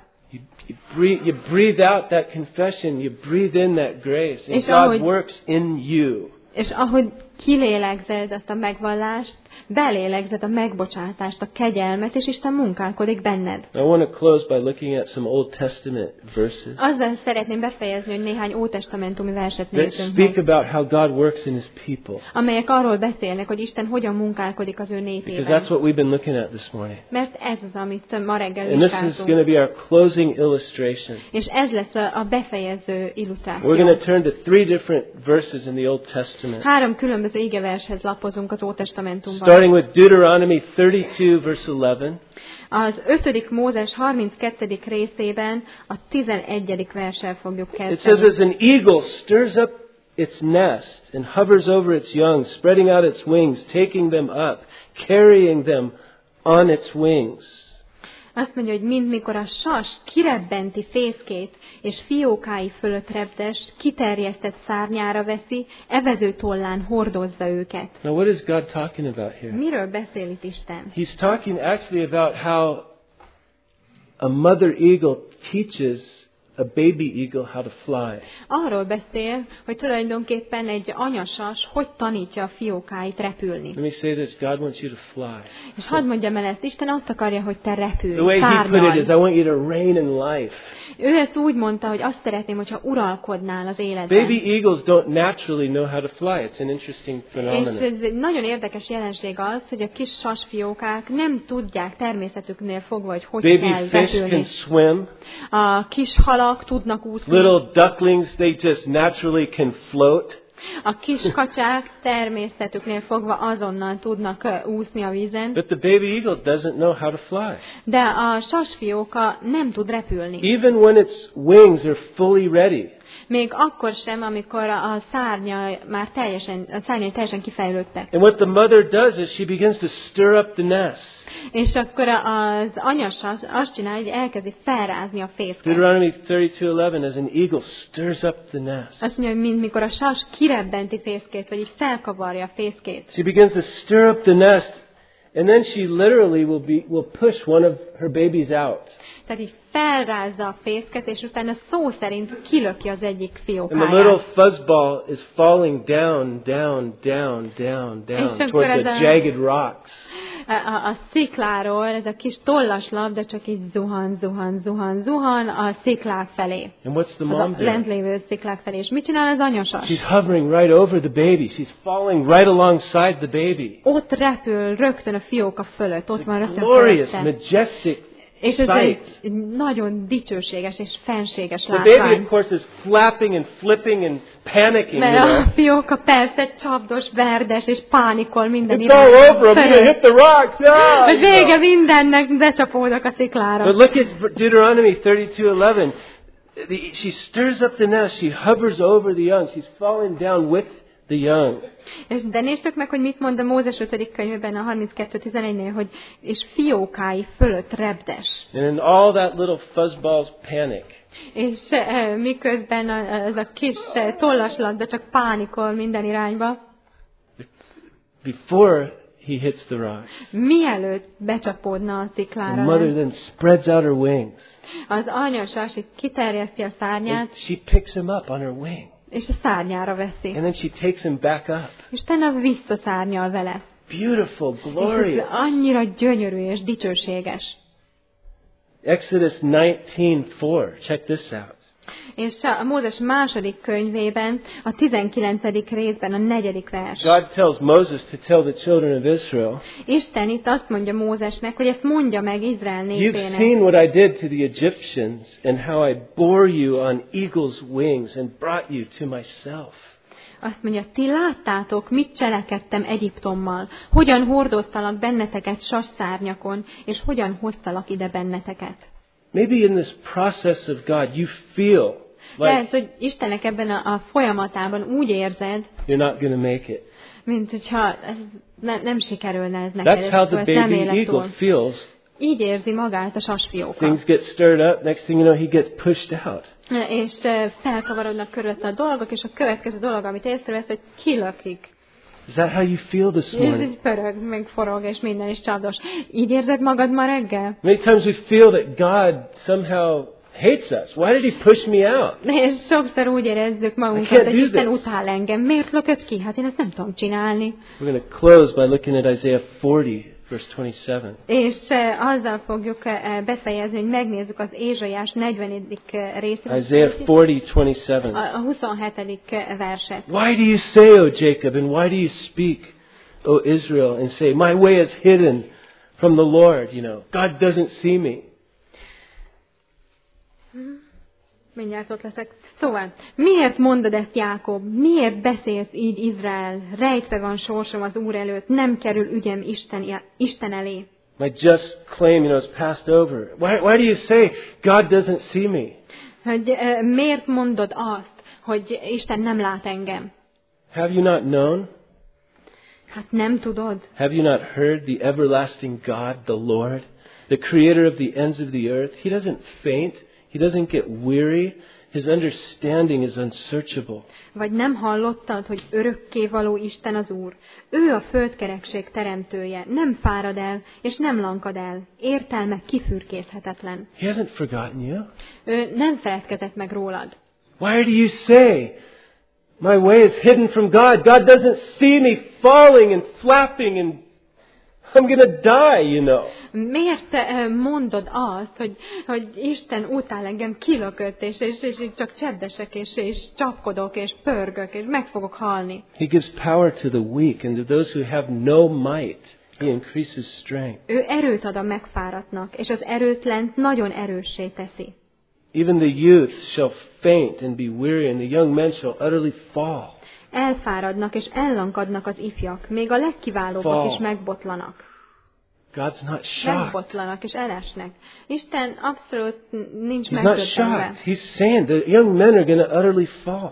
You breathe out that confession. You breathe in that grace. And És God ahogy- works in you. És ahogy kilélegzed ezt a megvallást, belélegzed a megbocsátást, a kegyelmet, és Isten munkálkodik benned. I want to close by looking at some Old Testament verses Azzal szeretném befejezni, hogy néhány ótestamentumi verset that nézzünk speak meg, about how God works in His people. amelyek arról beszélnek, hogy Isten hogyan munkálkodik az ő Because népében. that's what we've been looking at this morning. Mert ez az, amit ma reggel And this is going vizsgáltunk. to be our closing illustration. És ez lesz a befejező We're illusztráció. going to turn to 3 different verses in the Old Testament. 3 különböző igevershez lapozunk az Ótestamentumban. Starting with Deuteronomy 32, verse 11. Az 5. Mózes 32. részében a 11. verssel fogjuk It says, kezdeni. as an eagle stirs up its nest and hovers over its young, spreading out its wings, taking them up, carrying them on its wings. Azt mondja, hogy mint mikor a sas kirebbenti fészkét, és fiókái fölött repdes, kiterjesztett szárnyára veszi, evező tollán hordozza őket. Now, what is God talking about here? Miről beszél itt Isten? He's talking actually about how a mother eagle teaches a baby eagle how to fly. Arról beszél, hogy tulajdonképpen egy anyasas hogy tanítja a fiókáit repülni. Let me say this, God wants you to fly. És hadd mondjam el ezt, Isten azt akarja, hogy te repülj, The way he put it is, I szárnyalj. want you to reign in life. Ő ezt úgy mondta, hogy azt szeretném, hogyha uralkodnál az életben. Baby eagles don't naturally know how to fly. It's an interesting És phenomenon. ez egy nagyon érdekes jelenség az, hogy a kis sasfiókák nem tudják természetüknél fogva, hogy hogy Baby kell fish can repülni. swim. A kis halak tudnak úszni, Little ducklings, they just naturally can float. a kis kacsák természetüknél fogva azonnal tudnak úszni a vízen, But the baby eagle doesn't know how to fly. de a sasfióka nem tud repülni. Even when its wings are fully ready. Még akkor sem, amikor a szárnyai teljesen kifejlődtek. And what the mother does is she begins to stir up the nest. És akkor az anyasas azt csinálja, hogy elkezdi felrázni a fészket. Deuteronomy 32:11, as an eagle stirs up the nest. Azt mondja, hogy mint mikor a sas kirebbenti fészkét, vagy így felkavarja a fészkét. She begins to stir up the nest, and then she literally will push one of her babies out. Tehát így felrázza a fészket, és utána szó szerint kilöki az egyik And the little fiókáját. fuzzball is falling down, down, down, down, down akkor toward ez the a- jagged rocks. A szikláról ez a kis tollas labda csak így zuhan a sziklák felé. And what's the Az mom a doing? lent lévő sziklák felé. És mit csinál az anyasas? She's hovering right over the baby. She's falling right alongside the baby. Ott repül rögtön a fióka fölött, ott van rögtön Glorious, fölötte. majestic És ez sight. egy nagyon dicsőséges és fenséges The baby, of látvány. course, is flapping and flipping and panicking, Mert you know. a fióka persze csapdos, verdes és pánikol minden It's all over. I'm going to Fölött. hit the rocks. Ah, Hogy you know. vége mindennek, becsapódok a sziklára. But look at Deuteronomy 32:11. She stirs up the nest. She hovers over the young. She's falling down with the young. De nézzük meg, hogy mit mond a Mózes 5. könyvében a 32:11-nél, hogy és fiókái fölött repdes. And in all that little fuzzballs panic. És miközben ez a kis tollaslabda csak pánikol minden irányba, Before he hits the rocks, mielőtt becsapódna a the sziklára, mother then spreads out her wings. az anyasas így kiterjeszti a And szárnyát, she picks him up on her wing. és a szárnyára veszi. And then she takes him back up. És utána visszaszárnyal vele. Beautiful, És ez glorious. annyira gyönyörű és dicsőséges. Exodus 19:4. Check this out. És a Mózes második könyvében, a 19. részben, a 4. vers. God tells Moses to tell the children of Israel, Isten itt azt mondja Mózesnek, hogy ezt mondja meg Izrael "You've népének. seen what I did to the Egyptians and how I bore you on eagle's wings and brought you to myself." Azt mondja, ti láttátok, mit cselekedtem Egyiptommal, hogyan hordoztalak benneteket sasszárnyakon, és hogyan hoztalak ide benneteket. Maybe in this process of God, you feel Lehet, like hogy Istennek ebben a folyamatában úgy érzed, you're not going to make it. mint hogyha ez nem sikerülne ez neked, That's how the ezt nem baby éled eagle túl. feels. Így érzi magát a sasfióka. Things get stirred up. Next thing you know, he gets pushed out. És felkavarodnak körülötte a dolgok, és a következő dolog, amit észrevesz, hogy kilökik. Is that how you feel this És morning? így pörög, meg forog, és minden is csapdos. Így érzed magad ma reggel? Many times we feel that God somehow hates us. Why did he push me out? És sokszor úgy érezzük I magunkat, can't hogy do Isten this. utál engem. Miért lökött ki? Hát én ezt nem tudom csinálni. We're going to close by looking at Isaiah 40, verse 27. És azzal fogjuk befejezni, hogy megnézzük az Ézsaiás 40. részét. Isaiah 40:27. A 27. verset. Why do you say, O Jacob, and why do you speak, O Israel, and say, my way is hidden from the Lord, you know. God doesn't see me. Mindjárt ott leszek. Szóval, miért mondod ezt, Jákob? Miért beszélsz így, Izrael? Rejtve van sorsom az Úr előtt, nem kerül ügyem Isten elé. My just claim, is passed over. Why do you say, God doesn't see me? Hogy miért mondod azt, hogy Isten nem lát engem? Have you not known? Hát nem tudod? Have you not heard the everlasting God, the Lord, the creator of the ends of the earth? He doesn't faint. He doesn't get weary. His understanding is unsearchable. Vagy nem hallottad, hogy örökkévaló Isten az Úr? Ő a földkerekség teremtője, nem fárad el, és nem lankad el. Értelme kifürkészhetetlen. He hasn't forgotten you. Ő nem feledkezett meg rólad. Why do you say, my way is hidden from God? God doesn't see me falling and flapping and I'm going to die, you know. Miért mondod azt, hogy Isten utál engem kilökött, és csak cseddesek, és csapkodok, és pörgök, és meg fogok halni? He gives power to the weak, and to those who have no might, He increases strength. Ő erőt ad a megfáradtnak, és az erőtlent nagyon erőssé teszi. Even the youth shall faint and be weary, and the young men shall utterly fall. Elfáradnak és ellankadnak az ifjak, még a legkiválóbbak is megbotlanak. God's not shocked. Megbotlanak és elesnek. Isten abszolút nincs He's not megdöbbenve. shocked. He's saying the young men are going to utterly fall.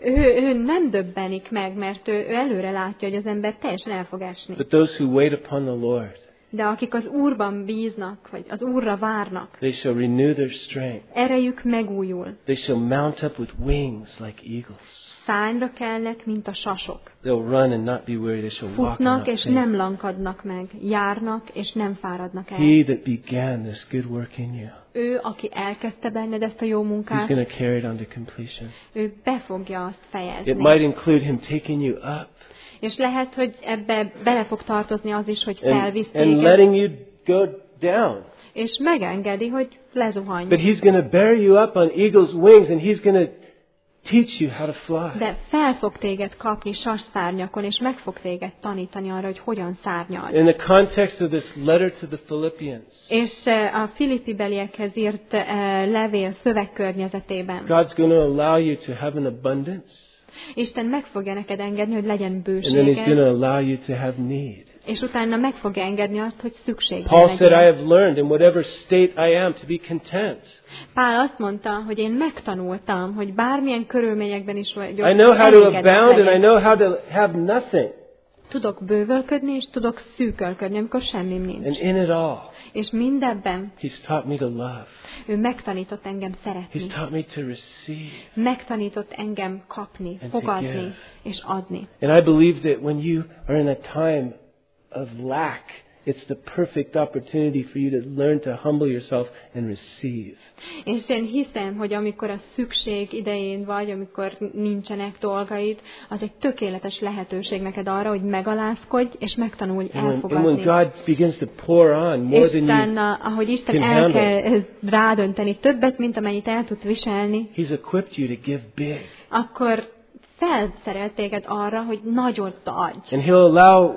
Ő nem döbbenik meg, mert ő előre látja, hogy az ember teljesen el fog esni. But those who wait upon the Lord, De akik az Úrban bíznak, vagy az Úrra várnak, they shall renew their strength. erejük megújul. They shall mount up with wings like eagles. Szárnyra kelnek, mint a sasok. They'll run and not be weary. They shall walk and Futnak not és faint. nem lankadnak meg, járnak és nem fáradnak el. He that began this good work in you, Ő, aki elkezdte benned ezt a jó He's munkát, going to carry it on to completion. ő be fogja azt It fejezni. might include Him taking you up És lehet, hogy ebbe bele fog tartozni az is, hogy and felvisz téged, letting you go down. és megengedi, hogy lezuhanj. But He's going to bear you up on eagle's wings, and He's going to teach you how to fly. De fel fog téged kapni sasszárnyakon, és meg fog téged tanítani arra, hogy hogyan szárnyalj. In the context of this letter to the Philippians, És a Filippi beliekhez írt levél szövegkörnyezetében God's going to allow you to have an abundance, Isten meg fogja neked engedni, hogy legyen and then He's going bőséged, to allow you to have need. és utána meg fogja engedni azt, hogy szükség Paul said, I legyen. have learned in whatever state I am to be content. Pál azt mondta, hogy én megtanultam, hogy bármilyen körülményekben is vagyok, I know how to elégedett abound, and I legyek. know how to have nothing. Tudok bővölködni, és tudok szűkölködni, amikor semmim nincs. And in it all, És mindebben He's taught me to love. ő megtanított engem He's szeretni. taught me to receive. Megtanított engem kapni, And to fogadni give. és adni. And I believe that when you are in a time of lack, it's the perfect opportunity for you to learn to humble yourself and receive. És én hiszem, hogy amikor a szükség idején vagy, amikor nincsenek dolgaid, az egy tökéletes lehetőség neked arra, hogy megalázkodj, és megtanulj And when elfogadni. God begins to pour on more És than you, utána, ahogy Isten can el handle. kell rádönteni többet, mint amennyit el tudsz viselni, He's equipped you to give big. akkor felszerelt téged arra, hogy nagyot adj. And He'll allow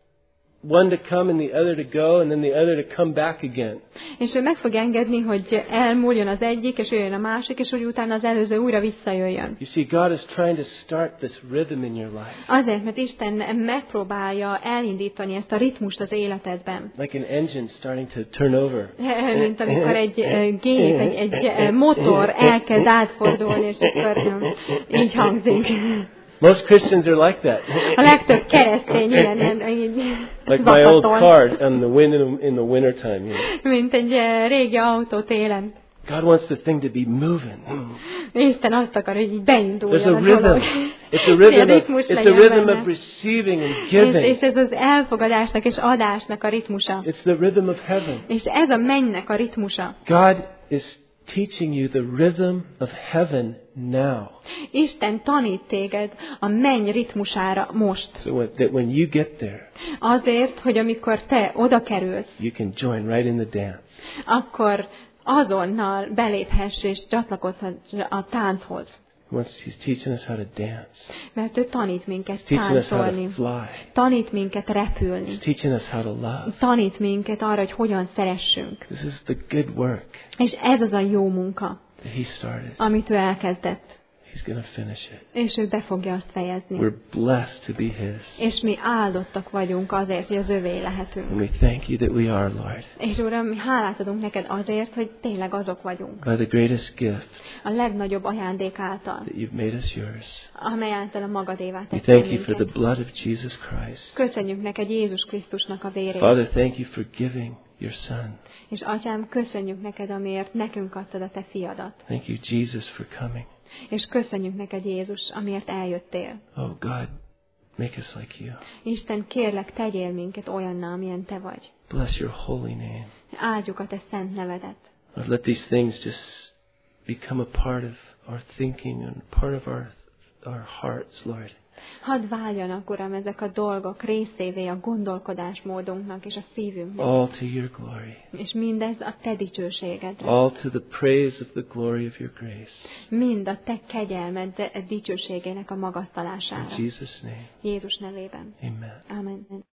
one to come and the other to go, and then the other to come back again. És ő meg fog engedni, hogy elmúljon az egyik, és jöjjön a másik, és hogy utána az előző újra visszajöjjön. You see, God is trying to start this rhythm in your life. Azért, mert Isten megpróbálja elindítani ezt a ritmust az életedben. Like an engine starting to turn over. Mint amikor egy gép, egy motor elkezd átfordulni, és akkor így hangzik. Most Christians are like that. A legtöbb keresztény ilyen így Like my old zakatol, car on the wind in the wintertime. You know. mint egy régi autó télen. God wants the thing to be moving. Isten azt akar, hogy így beinduljon There's a a rhythm. dolog. It's a rhythm of, ritmus it's a legyen rhythm benne. of receiving and És giving. ez az elfogadásnak és adásnak a ritmusa. It's the rhythm of heaven. És ez a mennynek a ritmusa. God is teaching you the rhythm of heaven now. Isten tanít téged a menny ritmusára most. So that when you get there, Azért, hogy amikor te oda kerülsz, you can join right in the dance. akkor azonnal beléphess és csatlakozhass a tánchoz. He's teaching us how to dance. Mert ő tanít minket He's teaching us how to táncolni. fly. Tanít minket repülni. He's teaching us how to love. Tanít minket arra, hogy hogyan szeressünk. This is the good work És ez az a jó munka, that He started. amit ő elkezdett. He's going to finish it. És ő be fogja azt fejezni. We're blessed to be His. És mi áldottak vagyunk azért, hogy az övé lehetünk. And we thank You that we are, Lord. És Uram, mi hálát adunk neked azért, hogy tényleg azok vagyunk. By the greatest gift A legnagyobb ajándék által, that You've made us Yours. amely által a magadévá We tettél thank You for the minket. blood of Jesus Christ. Köszönjük neked Jézus Krisztusnak a vérét. Father, thank You for giving your Son. És Atyám, köszönjük neked, amiért nekünk adtad a te fiadat. Thank you, Jesus, for coming. És köszönjük neked, Jézus, amiért eljöttél. Oh, God, make us like you. Isten, kérlek, tegyél minket olyanná, amilyen te vagy. Bless your holy name. Áldjuk a te szent nevedet. Lord, let these things just become a part of our thinking and part of our hearts, Lord. Hadd váljanak, Uram, ezek a dolgok részévé a gondolkodásmódunknak és a szívünknek. All to your glory. És mindez a te dicsőségedre. All to the praise of the glory of your grace. Mind a te kegyelmed dicsőségének a magasztalására. In Jesus' name. Jézus nevében. Amen. Amen.